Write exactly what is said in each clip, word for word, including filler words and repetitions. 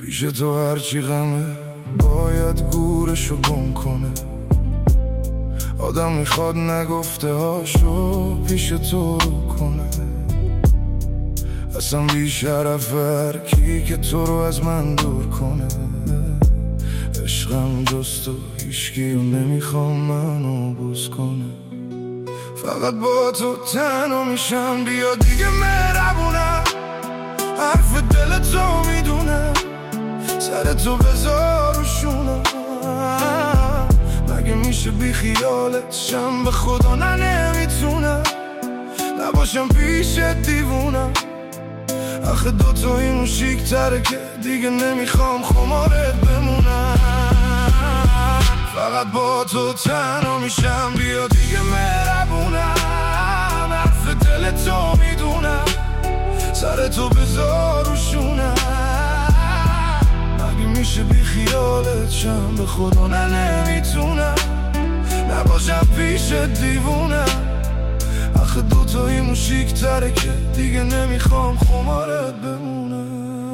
پیش تو هرچی غمه باید گورشو گم کنه. آدم میخواد نگفته هاشو پیش تو رو کنه. اصلا بیشرف هر کی که تو رو از من دور کنه. عشقم جز تو هیچکیو نمیخوام منو بوس کنه. فقط با تو تنها میشم، بیا دیگه مهربونم. حرف دل تو میدونم، سر تو بذار و شونم. مگه میشه بی خیالت شم؟ به خدا نه نمیتونم نباشم پیش دیوونم. آخه دوتاییمون شیک تره که دیگه نمیخوام خمارت بمونم. فقط با تو تنها میشم، بیا دیگه مهربونم. حرف دل تو میدونم، سر تو بذار و شونم. مگه میشه بی خیالت شم؟ به خدا نه نمیتونم نباشم پیش دیوونم. آخه دوتاییمون شیک تره که دیگه نمیخوام خمارت بمونم.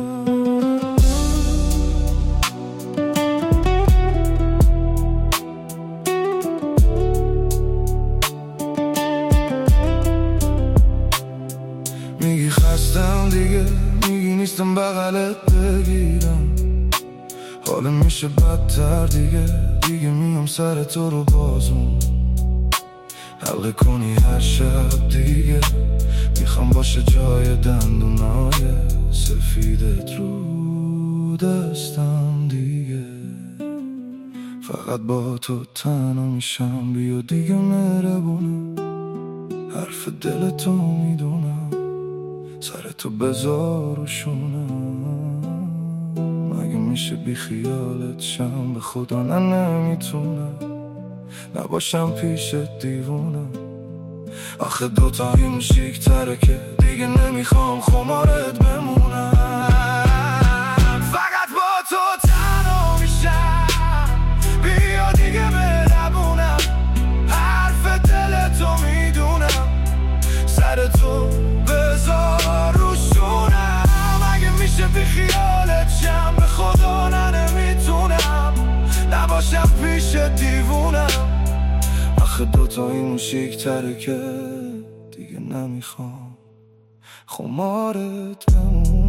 میگی خستم دیگه، میگی نیستم بغلت بگیرم. حالا میشه بدتر دیگه، دیگه میام سر تو رو بازون حلقه کنی هر شب دیگه. میخوام باشه جای دندونای سفیدت رو دستم دیگه. فقط با تو تنها میشم، بیا دیگه مهربونم. حرف دل تو میدونم، سر تو بذار و شونم. مگه میشه بی خیالت شم؟ به خدا نه نمیتونم نباشم پیش دیوونم. آخه دوتاییمون شیک تره که دیگه نمیخوام خمارت بمونم. فقط با تو تنها میشم، بیا دیگه مهربونم. حرف دل تو میدونم، سر تو بذار رو شونم. مگه میشه بی خیالت شم؟ به خدا نه نمیتونم نباشم پیش دیوونم. آخه دوتاییمون شیک تره که دیگه نمیخوام خمارت بمونم.